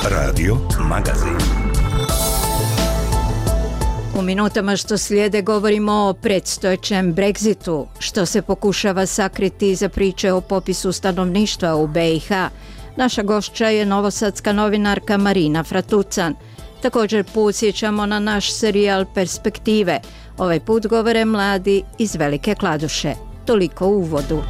Radio Magazin. U minutama što slijede govorimo o predstojećem Brexitu, što se pokušava sakriti iza priče o popisu stanovništva u BiH. Naša gošća je novosadska novinarka Marina Fratucan. Također podsjećamo na naš serijal Perspektive. Ovaj put govore mladi iz Velike Kladuše. Toliko u uvodu.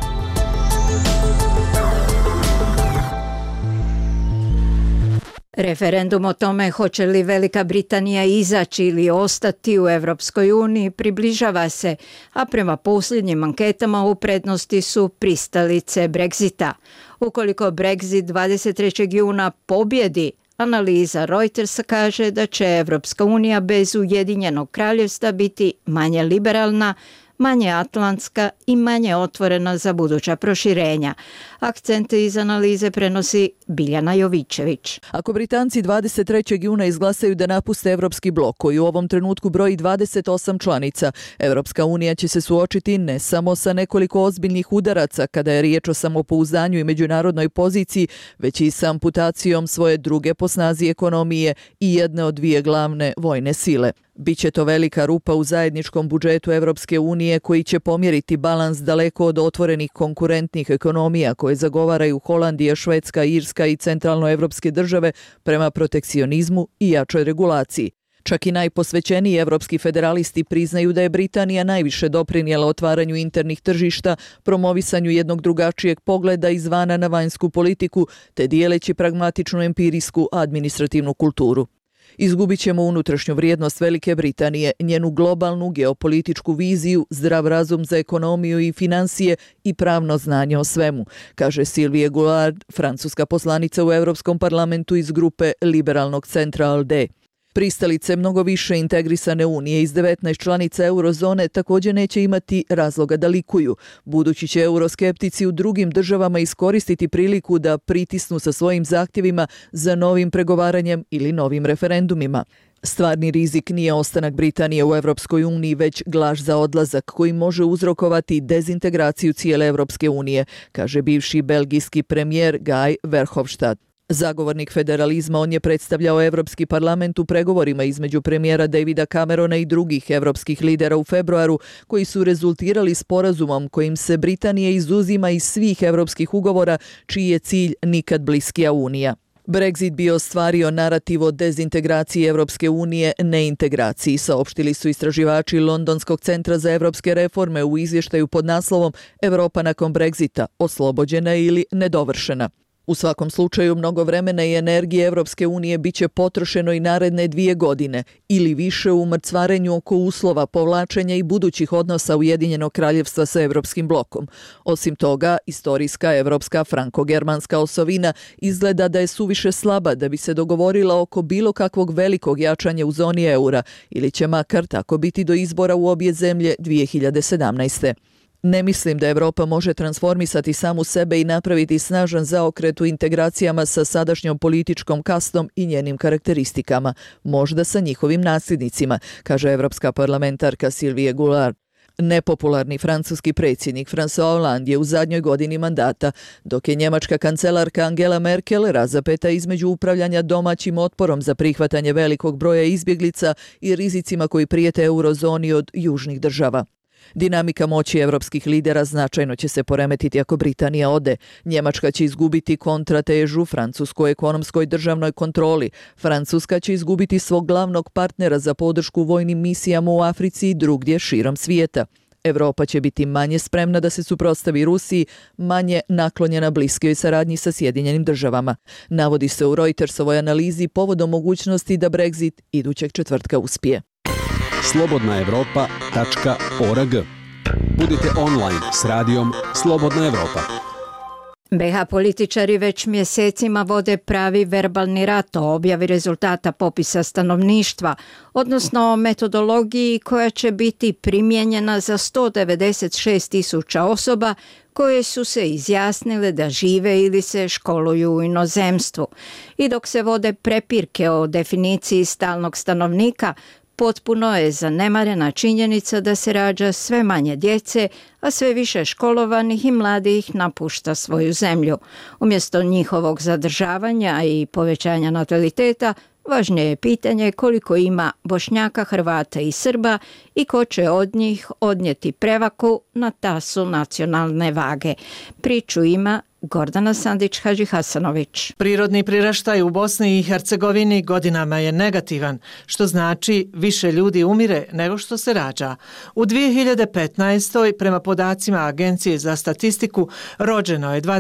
Referendum o tome hoće li Velika Britanija izaći ili ostati u Europskoj uniji približava se, a prema posljednjim anketama u prednosti su pristalice Brexita. Ukoliko Brexit 23. juna pobjedi, analiza Reutersa kaže da će Europska unija bez Ujedinjenog kraljevstva biti manje liberalna, manje atlantska i manje otvorena za buduća proširenja. Akcente iz analize prenosi Biljana Jovićević. Ako Britanci 23. juna izglasaju da napuste Evropski blok, koji u ovom trenutku broji 28 članica, Evropska unija će se suočiti ne samo sa nekoliko ozbiljnih udaraca kada je riječ o samopouzdanju i međunarodnoj poziciji, već i sa amputacijom svoje druge po snazi ekonomije i jedne od dvije glavne vojne sile. Biće to velika rupa u zajedničkom budžetu Evropske unije koji će pomjeriti balans daleko od otvorenih konkurentnih ekonomija koje zagovaraju Holandija, Švedska, Irska i centralnoevropske države prema protekcionizmu i jačoj regulaciji. Čak i najposvećeniji evropski federalisti priznaju da je Britanija najviše doprinijela otvaranju internih tržišta, promovisanju jednog drugačijeg pogleda izvana na vanjsku politiku, te dijeleći pragmatičnu empirijsku administrativnu kulturu. Izgubit ćemo unutrašnju vrijednost Velike Britanije, njenu globalnu geopolitičku viziju, zdrav razum za ekonomiju i financije i pravno znanje o svemu, kaže Sylvie Goulard, francuska poslanica u Europskom parlamentu iz grupe liberalnog centra ALDE. Pristalice mnogo više integrisane unije iz 19 članica eurozone također neće imati razloga da likuju, budući će euroskeptici u drugim državama iskoristiti priliku da pritisnu sa svojim zahtjevima za novim pregovaranjem ili novim referendumima. Stvarni rizik nije ostanak Britanije u Evropskoj uniji, već glaž za odlazak koji može uzrokovati dezintegraciju cijele Evropske unije, kaže bivši belgijski premijer Guy Verhofstadt. Zagovornik federalizma, on je predstavljao Evropski parlament u pregovorima između premijera Davida Camerona i drugih evropskih lidera u februaru, koji su rezultirali sporazumom kojim se Britanija izuzima iz svih evropskih ugovora, čiji je cilj nikad bliskija unija. Brexit bi ostvario narativ o dezintegraciji Evropske unije, neintegraciji, saopštili su istraživači Londonskog centra za evropske reforme u izvještaju pod naslovom Europa nakon Brexita, oslobođena ili nedovršena. U svakom slučaju, mnogo vremena i energije Evropske unije biće potrošeno i naredne 2 godine ili više u mrcvarenju oko uslova povlačenja i budućih odnosa Ujedinjenog kraljevstva sa Evropskim blokom. Osim toga, istorijska evropska franko-germanska osovina izgleda da je suviše slaba da bi se dogovorila oko bilo kakvog velikog jačanja u zoni eura ili će makar tako biti do izbora u obje zemlje 2017. Ne mislim da Evropa može transformisati samu sebe i napraviti snažan zaokret u integracijama sa sadašnjom političkom kastom i njenim karakteristikama, možda sa njihovim nasljednicima, kaže evropska parlamentarka Sylvie Goulard. Nepopularni francuski predsjednik François Hollande je u zadnjoj godini mandata, dok je njemačka kancelarka Angela Merkel razapeta između upravljanja domaćim otporom za prihvatanje velikog broja izbjeglica i rizicima koji prijete eurozoni od južnih država. Dinamika moći evropskih lidera značajno će se poremetiti ako Britanija ode. Njemačka će izgubiti kontratežu francuskoj ekonomskoj državnoj kontroli. Francuska će izgubiti svog glavnog partnera za podršku vojnim misijama u Africi i drugdje širom svijeta. Evropa će biti manje spremna da se suprotstavi Rusiji, manje naklonjena bliskoj saradnji sa Sjedinjenim državama. Navodi se u Reutersovoj analizi povodom mogućnosti da Brexit idućeg četvrtka uspije. slobodnaevropa.org. Budite online s radijom Slobodna Evropa. BiH političari već mjesecima vode pravi verbalni rat o objavi rezultata popisa stanovništva, odnosno o metodologiji koja će biti primijenjena za 196.000 osoba koje su se izjasnile da žive ili se školuju u inozemstvu. I dok se vode prepirke o definiciji stalnog stanovnika, Potpuno je zanemarena činjenica da se rađa sve manje djece, a sve više školovanih i mladih napušta svoju zemlju. Umjesto njihovog zadržavanja i povećanja nataliteta, važnije je pitanje koliko ima Bošnjaka, Hrvata i Srba i ko će od njih odnijeti prevaku na tasu nacionalne vage. Priču ima Gordana Sandić-Hadžihasanović. Prirodni priraštaj u Bosni i Hercegovini godinama je negativan, što znači više ljudi umire nego što se rađa. U 2015. prema podacima Agencije za statistiku rođeno je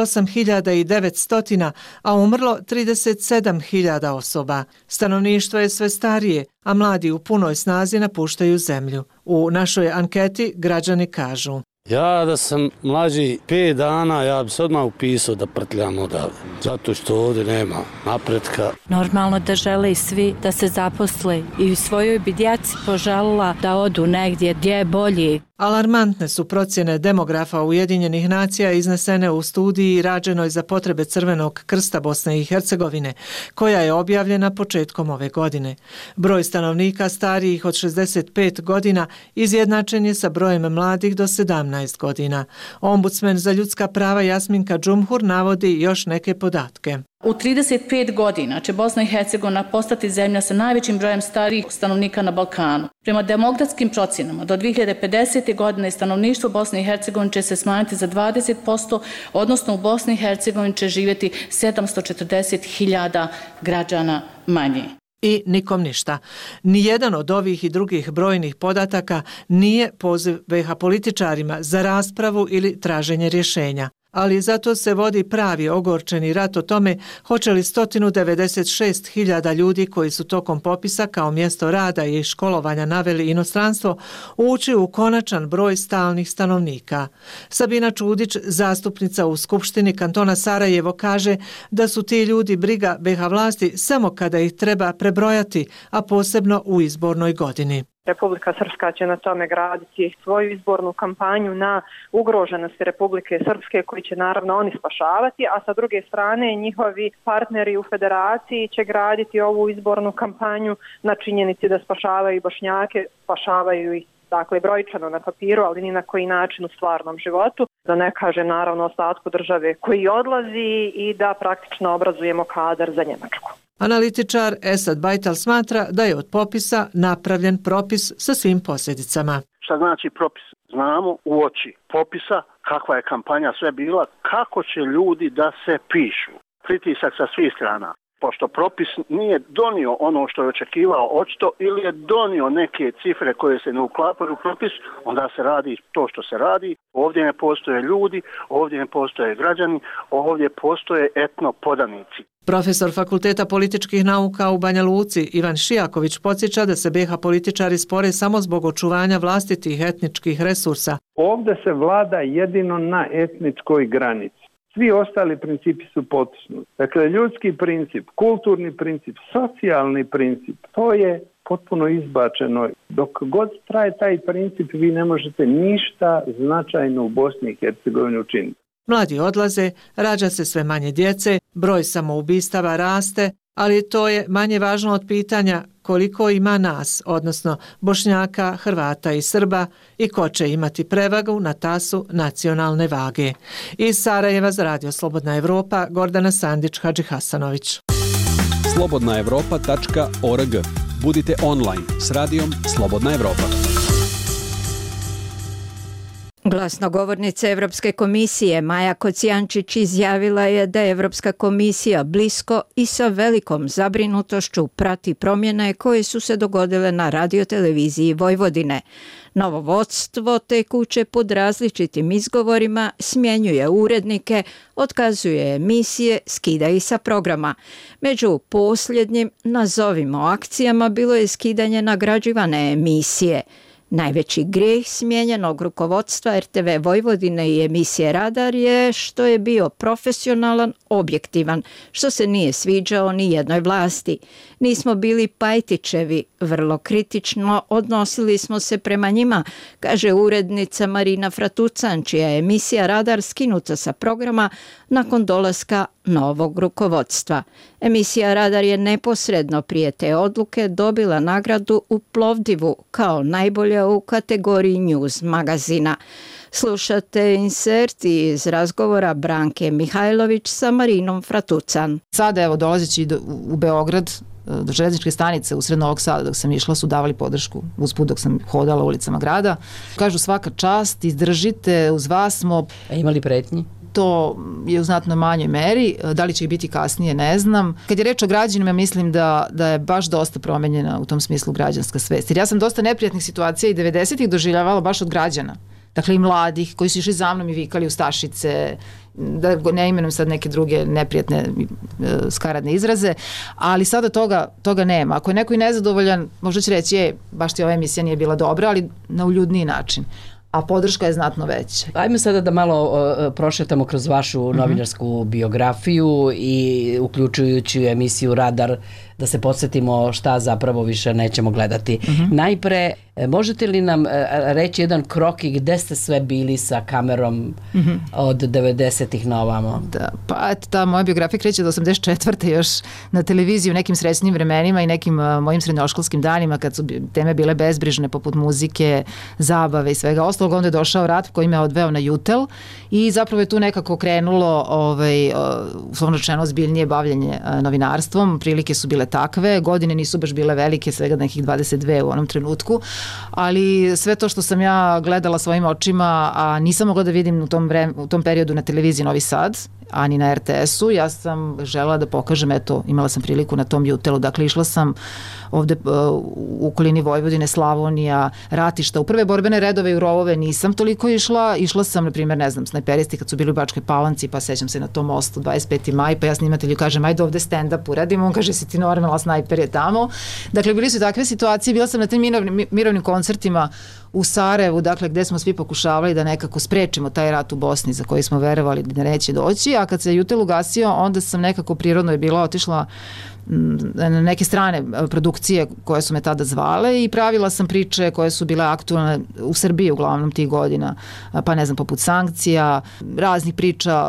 28.900, a umrlo 37.000 osoba. Stanovništvo je sve starije, a mladi u punoj snazi napuštaju zemlju. U našoj anketi građani kažu: ja da sam mlađi 5 dana, ja bi se odmah upisao da prtljam odavde, zato što ovdje nema napretka. Normalno da žele i svi da se zaposle i svojoj bi djeci poželila da odu negdje gdje je bolji. Alarmantne su procjene demografa Ujedinjenih nacija iznesene u studiji rađenoj za potrebe Crvenog krsta Bosne i Hercegovine, koja je objavljena početkom ove godine. Broj stanovnika starijih od 65 godina izjednačen je sa brojem mladih do 17 godina. Ombudsman za ljudska prava Jasminka Džumhur navodi još neke podatke. U 35 godina će Bosna i Hercegovina postati zemlja sa najvećim brojem starijih stanovnika na Balkanu. Prema demografskim procjenama, do 2050. godine stanovništvo Bosne i Hercegovine će se smanjiti za 20%, odnosno u Bosni i Hercegovini će živjeti 740.000 građana manje. I nikom ništa. Nijedan od ovih i drugih brojnih podataka nije poziv BiH političarima za raspravu ili traženje rješenja. Ali zato se vodi pravi ogorčeni rat o tome hoće li 196.000 ljudi koji su tokom popisa kao mjesto rada i školovanja naveli inostranstvo ući u konačan broj stalnih stanovnika. Sabina Čudić, zastupnica u Skupštini kantona Sarajevo, kaže da su ti ljudi briga BiH vlasti samo kada ih treba prebrojati, a posebno u izbornoj godini. Republika Srpska će na tome graditi svoju izbornu kampanju na ugroženosti Republike Srpske, koji će naravno oni spašavati, a sa druge strane njihovi partneri u federaciji će graditi ovu izbornu kampanju na činjenici da spašavaju Bošnjake, spašavaju ih dakle brojčano na papiru, ali ni na koji način u stvarnom životu. Da ne kažem naravno ostatku države koji odlazi i da praktično obrazujemo kadar za Njemačku. Analitičar Esad Bajtal smatra da je od popisa napravljen propis sa svim posljedicama. Šta znači propis? Znamo uoči popisa kakva je kampanja sve bila, kako će ljudi da se pišu. Pritisak sa svih strana. Pošto propis nije donio ono što je očekivao očito ili je donio neke cifre koje se ne uklapaju u propis, onda se radi to što se radi. Ovdje ne postoje ljudi, ovdje ne postoje građani, ovdje postoje etnopodanici. Profesor Fakulteta političkih nauka u Banja Luci Ivan Šijaković podsjeća da se BiH političari spore samo zbog očuvanja vlastitih etničkih resursa. Ovdje se vlada jedino na etničkoj granici. Svi ostali principi su potisnuti. Dakle, ljudski princip, kulturni princip, socijalni princip, to je potpuno izbačeno. Dok god traje taj princip, vi ne možete ništa značajno u Bosni i Hercegovini učiniti. Mladi odlaze, rađa se sve manje djece, broj samoubistava raste, ali to je manje važno od pitanja koliko ima nas, odnosno Bošnjaka, Hrvata i Srba, i ko će imati prevagu na tasu nacionalne vage. Iz Sarajeva za Radio Slobodna Evropa, Gordana Sandić-Hadžihasanović. slobodnaevropa.org. Budite online s radijom Slobodna Evropa. Glasnogovornica Evropske komisije Maja Kocijančić izjavila je da je Evropska komisija blisko i sa velikom zabrinutošću prati promjene koje su se dogodile na radioteleviziji Vojvodine. Novo vodstvo te kuće pod različitim izgovorima smjenjuje urednike, otkazuje emisije, skida ih sa programa. Među posljednjim, nazovimo akcijama, bilo je skidanje nagrađivane emisije. Najveći grijeh smijenjenog rukovodstva RTV Vojvodine i emisije Radar je što je bio profesionalan, objektivan, što se nije sviđao ni jednoj vlasti. Nismo bili Pajtićevi, vrlo kritično odnosili smo se prema njima, kaže urednica Marina Fratucan, čija je emisija Radar skinuta sa programa nakon dolaska novog rukovodstva. Emisija Radar je neposredno prije te odluke dobila nagradu u Plovdivu kao najbolja u kategoriji News magazina. Slušate insert iz razgovora Branke Mihajlović sa Marinom Fratucan. Sada, evo, dolazeći u Beograd, do železničke stanice u sred Novog Sada dok sam išla su davali podršku usput dok sam hodala ulicama grada. Kažu svaka čast, izdržite, uz vas smo. A imali pretnji? To je u znatno manjoj meri, da li će ih biti kasnije ne znam. Kad je reč o građanima, mislim da je baš dosta promenjena u tom smislu građanska svest. Jer ja sam dosta neprijatnih situacija i 90-ih doživljavala baš od građana. Dakle i mladih koji su išli za mnom i vikali ustašice, da ne imenujem sad neke druge neprijatne skaradne izraze, ali sada toga nema. Ako je neko i nezadovoljan, možda će reći, baš ti ova emisija nije bila dobra, ali na uljudniji način. A podrška je znatno veća. Ajmo sada da malo prošetamo kroz vašu novinarsku biografiju i uključujući emisiju Radar, da se podsjetimo šta zapravo više nećemo gledati. Najpre, možete li nam reći jedan krok i gde ste sve bili sa kamerom od 90-ih na ovamo? Da, pa ta moja biografija kreće do 84. još na televiziji u nekim srećnim vremenima i nekim mojim srednjoškolskim danima kad su teme bile bezbrižne poput muzike, zabave i svega ostalog. Onda je došao rat koji me odveo na Jutel i zapravo je tu nekako krenulo uslovno rečeno ozbiljnije bavljenje novinarstvom. Prilike su bile takve, godine nisu baš bile velike, svega nekih 22 u onom trenutku, ali sve to što sam ja gledala svojim očima, a nisam mogla da vidim u tom periodu na televiziji Novi Sad, ani na RTS-u, ja sam želela da pokažem, eto, imala sam priliku na tom Jutelu, dakle išla sam ovde u okolini Vojvodine, Slavonija, ratišta, u prve borbene redove i u rovove nisam toliko išla sam, na primjer, ne znam, snajperisti kad su bili u Bačkoj Palanci, pa sećam se na tom mostu 25. maj, pa ja snimatelju kažem, ajde ovde stand-up uradimo, on kaže, si ti normalna, snajper je tamo. Dakle, bili su takve situacije, bila sam na tim mirovnim koncertima u Sarajevu, dakle, gde smo svi pokušavali da nekako sprečimo taj rat u Bosni za koji smo verovali da neće doći, a kad se Jutel ugasio, onda sam nekako prirodno je bila otišla na neke strane produkcije koje su me tada zvale i pravila sam priče koje su bile aktualne u Srbiji uglavnom tih godina, pa ne znam, poput sankcija, raznih priča,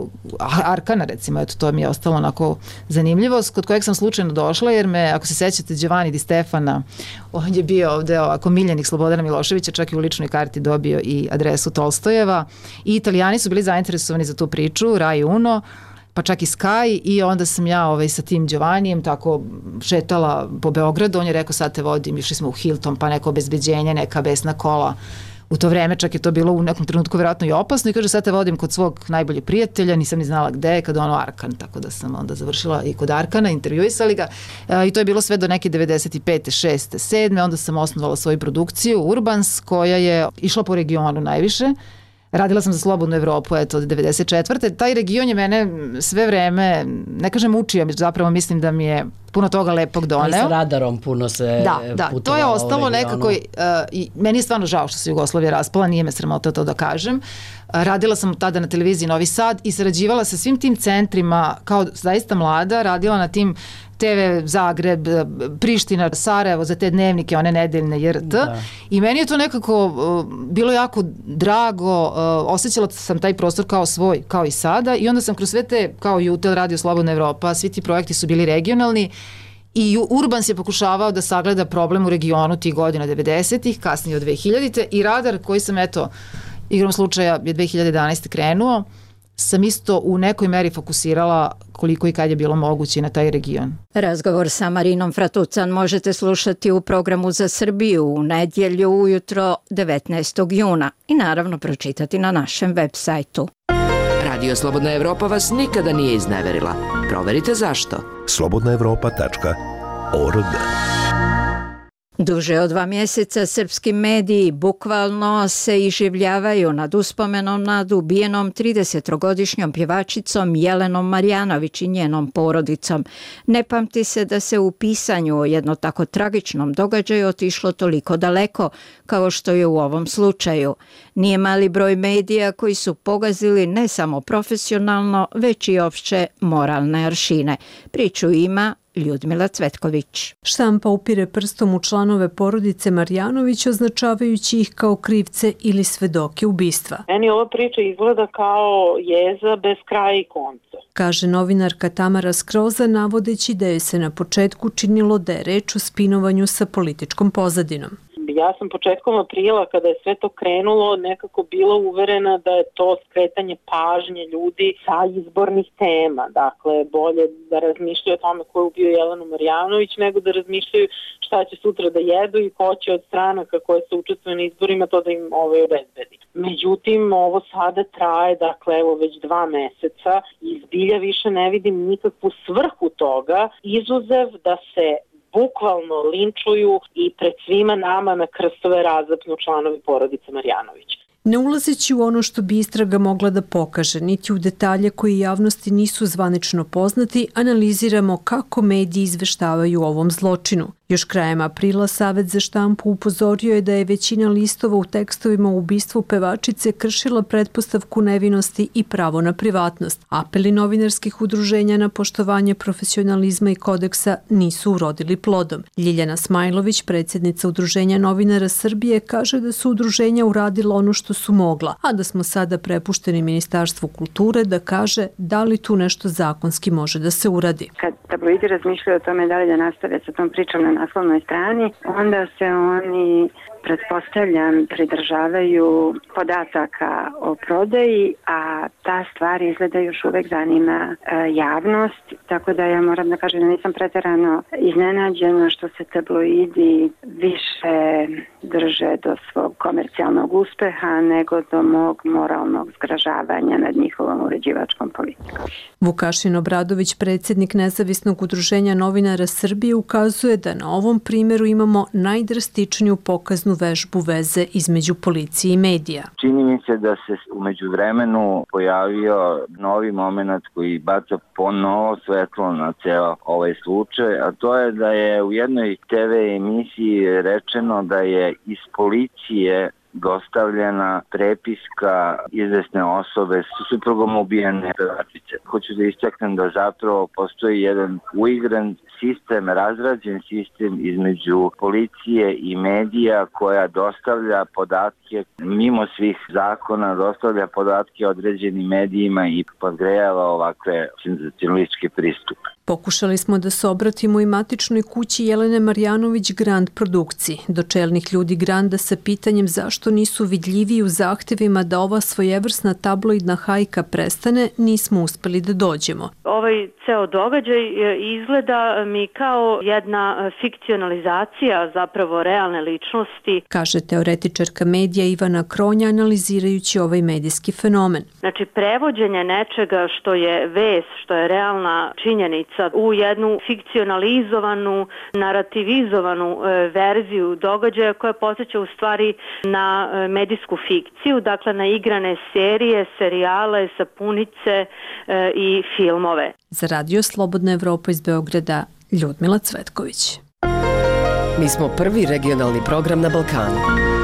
Arkana recimo, eto, to mi je ostalo onako zanimljivost, kod kojeg sam slučajno došla, jer me, ako se sećate, Giovanni Di Stefana, on je bio ovde ovako miljenik Slobodana Miloševića, čak i u ličnoj karti dobio i adresu Tolstojeva i Italijani su bili zainteresovani za tu priču, Rai Uno, pa čak i Sky, i onda sam ja sa tim Giovannijem tako šetala po Beogradu, on je rekao sad te vodim, išli smo u Hilton, pa neko obezbeđenje, neka besna kola. U to vreme čak je to bilo u nekom trenutku vjerojatno i opasno i kaže sad te vodim kod svog najboljeg prijatelja, nisam ni znala gde je, kada ono Arkan, tako da sam onda završila i kod Arkana, intervjuisali ga i to je bilo sve do neke 95. 6. 7. Onda sam osnovala svoju produkciju Urbans koja je išla po regionu najviše. Radila sam za Slobodnu Evropu, eto, od 94. Taj region je mene sve vreme, ne kažem učio, zapravo mislim da mi je puno toga lepog doneo. Ali sa Radarom puno se putovalo. To je ostalo nekako i meni je stvarno žao što se Jugoslavija raspala, nije me sramota to da kažem. Radila sam tada na televiziji Novi Sad i sarađivala sa svim tim centrima, kao zaista mlada, radila na tim TV Zagreb, Priština, Sarajevo za te dnevnike, one nedeljne JRT. I meni je to nekako bilo jako drago, osjećala sam taj prostor kao svoj, kao i sada, i onda sam kroz sve te, kao Jutel, Radio Slobodna Evropa, svi ti projekti su bili regionalni i Urbans je pokušavao da sagleda problem u regionu tih godina 90-ih, kasnije od 2000-te, i Radar koji sam, eto, igrom slučaja je 2011. krenuo, sam isto u nekoj meri fokusirala koliko i kad je bilo moguće na taj region. Razgovor sa Marinom Fratucan možete slušati u programu za Srbiju u nedjelju ujutro 19. juna i naravno pročitati na našem web sajtu. Radio Slobodna Evropa vas nikada nije izneverila. Proverite zašto. slobodnaevropa.org Duže od 2 mjeseca srpski mediji bukvalno se iživljavaju nad uspomenom nad ubijenom 30-godišnjom pjevačicom Jelenom Marjanović i njenom porodicom. Ne pamti se da se u pisanju o jedno tako tragičnom događaju otišlo toliko daleko kao što je u ovom slučaju. Nije mali broj medija koji su pogazili ne samo profesionalno, već i opće moralne aršine. Priču ima Ljudmila Cvetković. Štampa upire prstom u članove porodice Marjanović, označavajući ih kao krivce ili svedoke ubistva. Meni ova priča izgleda kao jeza bez kraja i konca, kaže novinarka Tamara Skroza, navodeći da je se na početku činilo da je reč o spinovanju sa političkom pozadinom. Ja sam početkom aprila, kada je sve to krenulo, nekako bila uverena da je to skretanje pažnje ljudi sa izbornih tema. Dakle, bolje da razmišljaju o tome ko je ubio Jelenu Marjanović, nego da razmišljaju šta će sutra da jedu i ko će od stranaka koje se učestvuju na izborima to da im obezbedi. Međutim, ovo sada traje, dakle, evo već 2 meseca i zbilja više ne vidim nikakvu svrhu toga, izuzev da se bukvalno linčuju i pred svima nama na krstove razapnu članovi porodice Marjanović. Ne ulazeći u ono što bi istraga mogla da pokaže, niti u detalje koji javnosti nisu zvanično poznati, analiziramo kako mediji izveštavaju o ovom zločinu. Još krajem aprila Savet za štampu upozorio je da je većina listova u tekstovima o ubistvu pevačice kršila pretpostavku nevinosti i pravo na privatnost. Apeli novinarskih udruženja na poštovanje profesionalizma i kodeksa nisu urodili plodom. Ljiljana Smajlović, predsjednica Udruženja novinara Srbije, kaže da su udruženja uradila ono što su mogla, a da smo sada prepušteni Ministarstvu kulture da kaže da li tu nešto zakonski može da se uradi. Kad tabloidi razmišljaju o tome da li da nastave sa tom pričom na naslovnoj strani, onda se oni, pretpostavljam, pridržavaju podataka o prodaji, a ta stvar izgleda još uvek zanima javnost, tako da ja moram da kažem da nisam preterano iznenađena što se tabloidi više drže do svog komercijalnog uspeha nego do mog moralnog zgražavanja nad njihovom uređivačkom politikom. Vukašin Obradović, predsjednik Nezavisnog udruženja novinara Srbije, ukazuje da na ovom primjeru imamo najdrastičniju pokaznu vežbu veze između policije i medija. Čini mi se da se u međuvremenu pojavio novi moment koji baca ponovo svetlo na ceo ovaj slučaj, a to je da je u jednoj TV emisiji rečeno da je iz policije dostavljena prepiska izvesne osobe sa suprugom ubijene pevačice. Hoću da istaknem da zapravo postoji jedan uigran sistem, razrađen sistem između policije i medija koja dostavlja podatke mimo svih zakona, dostavlja podatke određenim medijima i podgrejava ovakve senzacionalističke pristupe. Pokušali smo da se obratimo i matičnoj kući Jelene Marjanović Grand produkciji, do čelnih ljudi Granda sa pitanjem zašto nisu vidljiviji u zahtevima da ova svojevrsna tabloidna hajka prestane, nismo uspeli da dođemo. Ovaj ceo događaj izgleda mi kao jedna fikcionalizacija zapravo realne ličnosti, kaže teoretičarka medija Ivana Kronja analizirajući ovaj medijski fenomen. Znači prevođenje nečega što je vest, što je realna činjenica u jednu fikcionalizovanu, narativizovanu verziju događaja koja podsjeća u stvari na medijsku fikciju, dakle na igrane serije, serijale, sapunice i filmove. Za Radio Slobodna Evropa iz Beograda, Ljudmila Cvetković. Mi smo prvi regionalni program na Balkanu.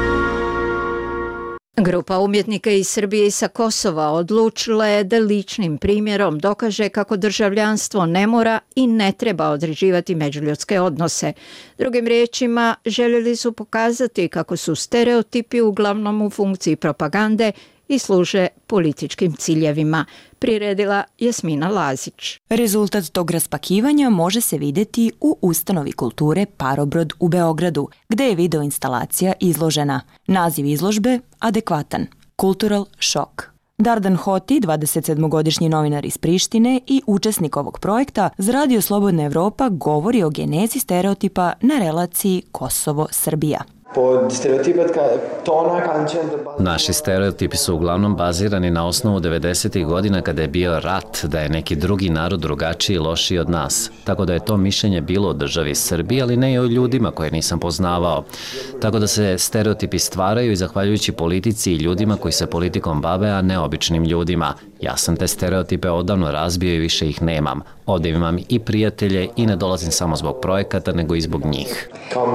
Grupa umjetnika iz Srbije i sa Kosova odlučila je da ličnim primjerom dokaže kako državljanstvo ne mora i ne treba određivati međuljudske odnose. Drugim riječima, željeli su pokazati kako su stereotipi uglavnom u funkciji propagande i služe političkim ciljevima, priredila Jasmina Lazić. Rezultat tog raspakivanja može se vidjeti u Ustanovi kulture Parobrod u Beogradu, gde je videoinstalacija izložena. Naziv izložbe adekvatan – Cultural Shock. Dardan Hoti, 27-godišnji novinar iz Prištine i učesnik ovog projekta, za Radio Slobodna Evropa govori o genezi stereotipa na relaciji Kosovo-Srbija. Naši stereotipi su uglavnom bazirani na osnovu 90. godina kada je bio rat, da je neki drugi narod drugačiji i lošiji od nas. Tako da je to mišljenje bilo o državi Srbiji, ali ne i o ljudima koje nisam poznavao. Tako da se stereotipi stvaraju i zahvaljujući politici i ljudima koji se politikom bave, a ne običnim ljudima. Ja sam te stereotipe odavno razbio i više ih nemam. Ovdje imam i prijatelje i ne dolazim samo zbog projekata, nego i zbog njih.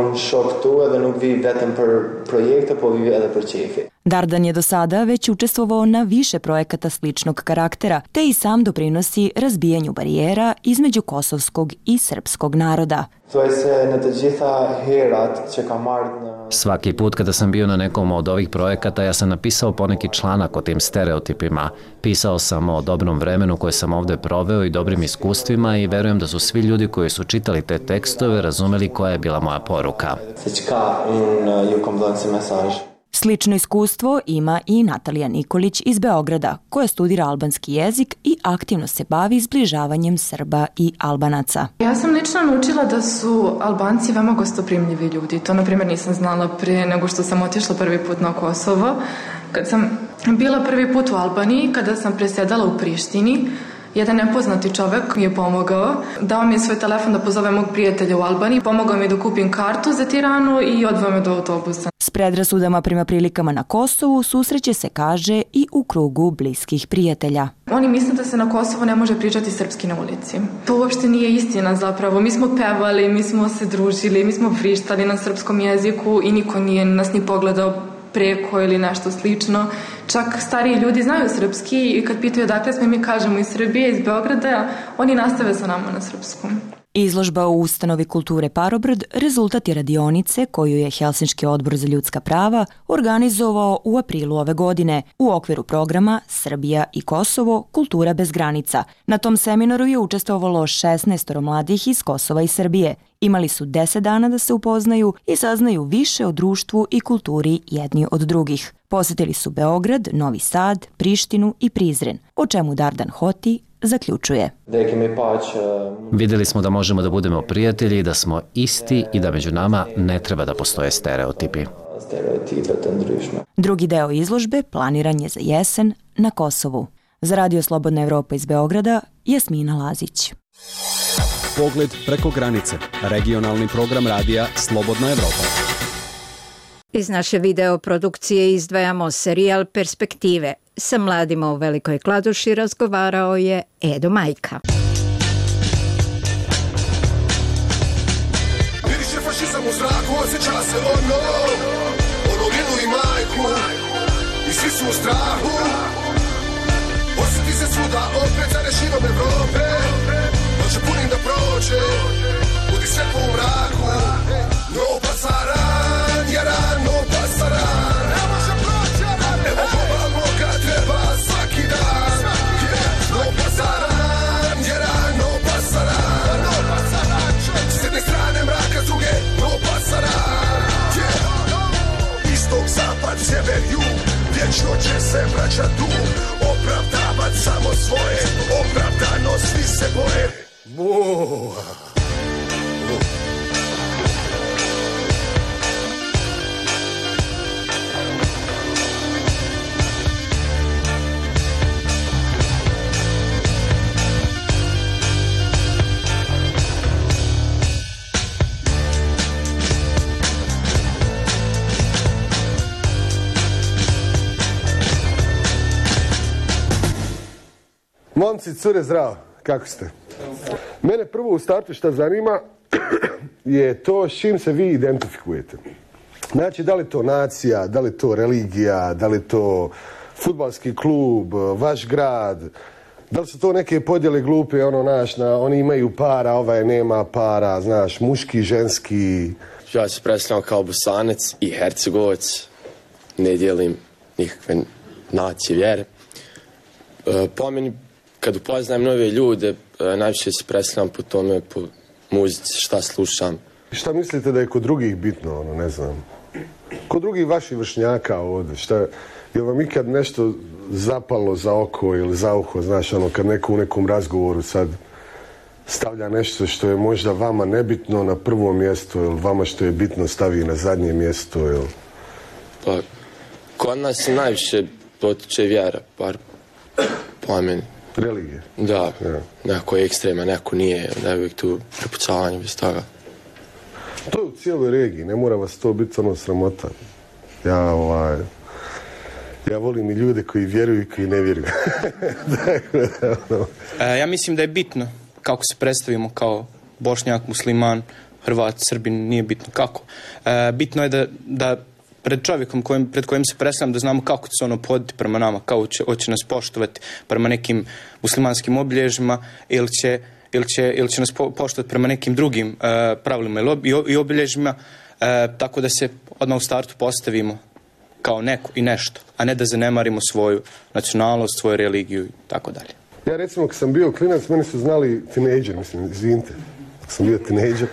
Dardan je do sada već učestvovao na više projekata sličnog karaktera, te i sam doprinosi razbijanju barijera između kosovskog i srpskog naroda. Svaki put kada sam bio na nekom od ovih projekata, ja sam napisao poneki članak o tim stereotipima. Pisao sam o dobrom vremenu koje sam ovdje proveo i dobrim iskustvima i verujem da su svi ljudi koji su čitali te tekstove razumeli koja je bila moja poruka. Slično iskustvo ima i Natalija Nikolić iz Beograda, koja studira albanski jezik i aktivno se bavi zbližavanjem Srba i Albanaca. Ja sam lično naučila da su Albanci veoma gostoprimljivi ljudi. To, na primjer, nisam znala prije nego što sam otišla prvi put na Kosovo. Kad sam bila prvi put u Albaniji, kada sam presjedala u Prištini, jedan nepoznati čovjek mi je pomogao. Dao mi je svoj telefon da pozove mog prijatelja u Albaniji. Pomogao mi da kupim kartu za Tiranu i odveo me do autobusa. S predrasudama prema prilikama na Kosovu susreće se, kaže, i u krugu bliskih prijatelja. Oni misle da se na Kosovu ne može pričati srpski na ulici. To uopšte nije istina zapravo. Mi smo pevali, mi smo se družili, mi smo vrištali na srpskom jeziku i niko nije nas ni pogledao preko ili nešto slično. Čak stariji ljudi znaju srpski i kad pitaju odakle smo, mi kažemo iz Srbije, iz Beograda, oni nastave sa nama na srpskom. Izložba u ustanovi kulture Parobrod rezultat je radionice koju je Helsinški odbor za ljudska prava organizovao u aprilu ove godine u okviru programa Srbija i Kosovo – kultura bez granica. Na tom seminaru je učestvovalo 16 mladih iz Kosova i Srbije. Imali su 10 dana da se upoznaju i saznaju više o društvu i kulturi jedni od drugih. Posjetili su Beograd, Novi Sad, Prištinu i Prizren, o čemu Dardan Hoti zaključuje. Vidjeli smo da možemo da budemo prijatelji, da smo isti i da među nama ne treba da postoje stereotipi. Drugi deo izložbe planiran je za jesen na Kosovu. Za Radio Slobodna Evropa iz Beograda, Jasmina Lazić. Pogled preko granice. Regionalni program radija Slobodna Evropa. Iz naše videoprodukcije izdvajamo serijal Perspektive. Sa mladima u Velikoj Kladuši razgovarao je Edo Majka. Miriše fašizam u zraku, osjeća se ono Linu i majku i svi su u strahu. Osjeti se svuda opet za rešinom Evrope. Noće punim da prođe, budi svetlo u mraku. No pasaran, jaran, no pasaran. Ne može proći, jaran. Evo globalno kad treba svaki dan. No pasaran, jaran, no pasaran. S jedne strane mraka, s druge no pasaran. Istok, zapad, sjever, jug, vječno će se vraćat tu. Opravdavat samo svoje, opravdano svi se boje. Momci, cure, zdravo, kako ste? Mene prvo u startu šta zanima je to s čim se vi identifikujete. Znači, da li to nacija, da li to religija, da li to fudbalski klub, vaš grad, da li su to neke podjele glupe, oni imaju para, ovaj nema para, znaš, muški, ženski. Ja se predstavljam kao Bosanec i Hercegovac, ne dijelim nikakve nacije, vjere. Po meni, kad upoznajem nove ljude, najviše se predstavljam po tome, po muzici, šta slušam. Šta mislite da je kod drugih bitno, ne znam, kod drugih vaših vršnjaka ovdje, je vam ikad nešto zapalo za oko ili za uho, znaš, kad neko u nekom razgovoru sad stavlja nešto što je možda vama nebitno na prvo mjesto, ili vama što je bitno stavi na zadnje mjesto, ili? Pa, kod nas se najviše potiče vjera, par po meni. Religije? Da, neko je ekstrema, neko nije, da je uvijek tu prepucavanje bez toga. To je u cijeloj regiji, ne mora vas to biti ono sramota. Ja volim i ljude koji vjeruju i koji ne vjeruju. Ja mislim da je bitno kako se predstavimo kao Bošnjak, musliman, Hrvat, Srbin, nije bitno kako. Bitno je da pred čovjekom pred kojim se predstavljam da znamo kako će se ono poditi prema nama, kako će nas poštovati prema nekim muslimanskim obilježjima ili će nas poštovati prema nekim drugim pravilima i obilježjima, tako da se odmah u startu postavimo kao neko i nešto, a ne da zanemarimo svoju nacionalnost, svoju religiju i tako dalje. Ja recimo kad sam bio klinac, meni su znali tinejdžer, izvinite, kad sam bio tinejdžer,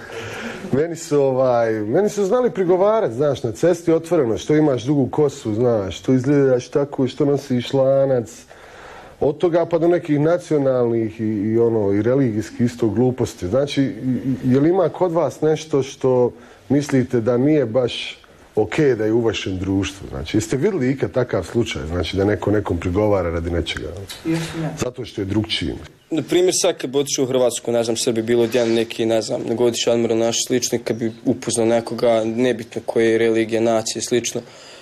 meni su znali prigovarati, znaš, na cesti otvoreno, što imaš dugu kosu, znaš, što izgledaš tako, što nosiš lanac, od toga pa do nekih nacionalnih i religijskih isto gluposti. Znači, je li ima kod vas nešto što mislite da nije baš ok da je u vašem društvu? Znači, jeste vidjeli ikad takav slučaj, znači da neko nekom prigovara radi nečega? Zato što je drugčiji. Na primjer, sad kad bi otišao u Hrvatsku, ne znam, Srbi bilo odjedan neki, ne znam, na godišnji odmor ili naš slično, kad bi upoznao nekoga, nebitno koje je religija, nacije, slično.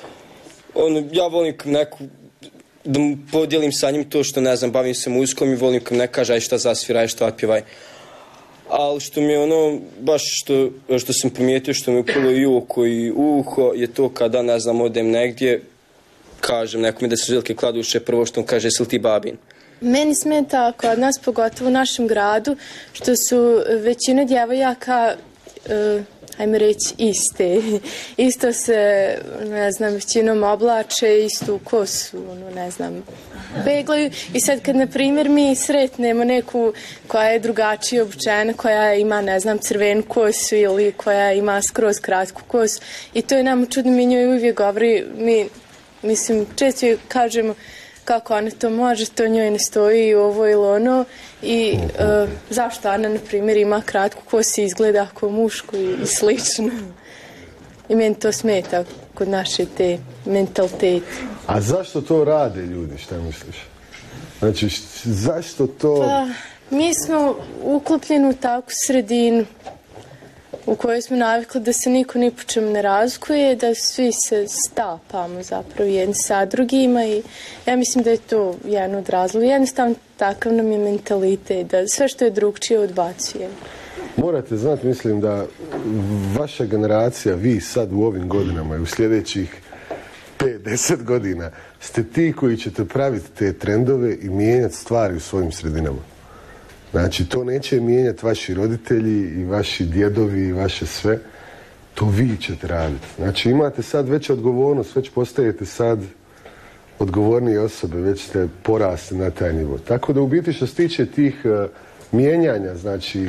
Ja volim da mu podijelim sa njim to što, ne znam, bavim se muzikom i volim kad ne kaže aj šta zasviraj, šta otpjevaj. Ali što mi je baš što sam primijetio, što mi upalo i oko i uho, je to kada, ne znam, odem negdje, kažem nekome da su Željke Kladuše, prvo što on kaže, jesi li ti babin? Meni smeta kod nas, pogotovo u našem gradu, što su većina djevojaka, ajmo reći, iste. Isto se, ne znam, većinom oblače, istu kosu, ne znam, peglaju. I sad kad, na primjer, mi sretnemo neku koja je drugačije obučena, koja ima, ne znam, crvenu kosu ili koja ima skroz kratku kosu. I to je nam čudno, mi njoj uvijek govori, mislim, često kažemo kako ona to može, to njoj ne stoji i ovo ili ono. I zašto Ana, na primjer, ima kratku kosu i izgleda kao muško i slično. I meni to smeta kod naše te mentalitete. A zašto to rade ljudi, šta misliš? Znači, zašto to... Pa, mi smo uklopljeni u takvu sredinu u kojoj smo navikli da se niko ni po čemu ne razlikuje, da svi se stapamo zapravo jedni sa drugima i ja mislim da je to jedan od razloga. Jednostavno takav nam je mentalitet, da sve što je drugčije odbacujemo. Morate znati, mislim da vaša generacija, vi sad u ovim godinama i u sljedećih 5-10 godina ste ti koji ćete praviti te trendove i mijenjati stvari u svojim sredinama. Znači, to neće mijenjati vaši roditelji i vaši djedovi i vaše sve. To vi ćete raditi. Znači, imate sad već odgovornost, već postajete sad odgovornije osobe, već ste porasli na taj nivo. Tako da u biti što se tiče tih mijenjanja, znači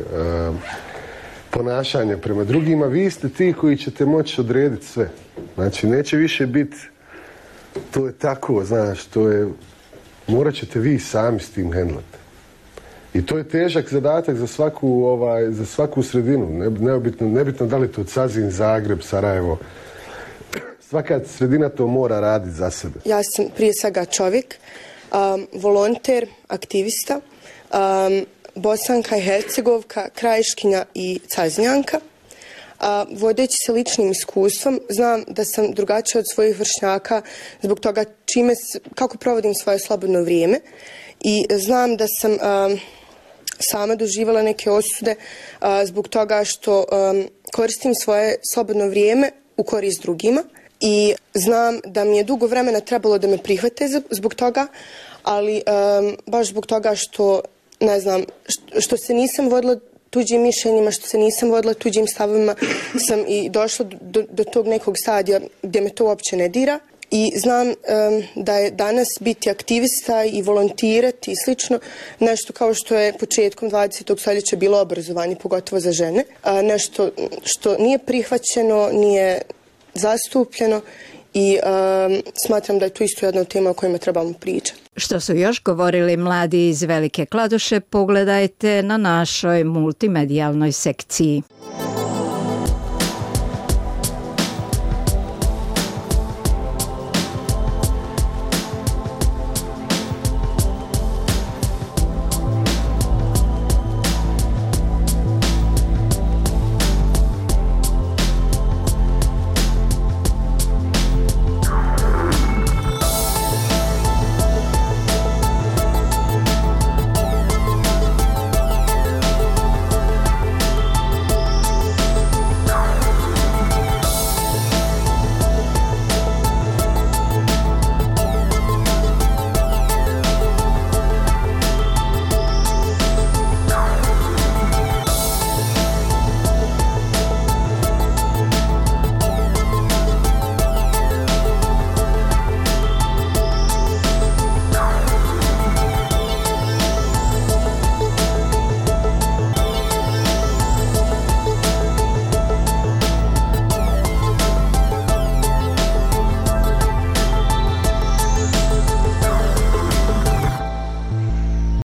ponašanja prema drugima, vi ste ti koji ćete moći odrediti sve. Znači, neće više biti to je tako, znaš, to je, morat ćete vi sami s tim hendlati. I to je težak zadatak za svaku sredinu. Nebitno da li to Cazin, Zagreb, Sarajevo. Svaka sredina to mora raditi za sebe. Ja sam prije svega čovjek, volonter, aktivista, Bosanka i Hercegovka, Krajiškinja i Cazinjanka. Vodeći se ličnim iskustvom, znam da sam drugačija od svojih vršnjaka zbog toga kako provodim svoje slobodno vrijeme i znam da sam sama doživala neke osude zbog toga što koristim svoje slobodno vrijeme u korist drugima i znam da mi je dugo vremena trebalo da me prihvate zbog toga, ali baš zbog toga što, ne znam, što se nisam vodila tuđim mišljenjima, što se nisam vodila tuđim stavovima, sam i došla do tog nekog stadija gdje me to uopće ne dira. I znam da je danas biti aktivista i volontirati i slično nešto kao što je početkom 20. stoljeća bilo obrazovanje, pogotovo za žene. Nešto što nije prihvaćeno, nije zastupljeno i smatram da je to isto jedna od tema o kojima trebamo pričati. Što su još govorili mladi iz Velike Kladuše, pogledajte na našoj multimedijalnoj sekciji.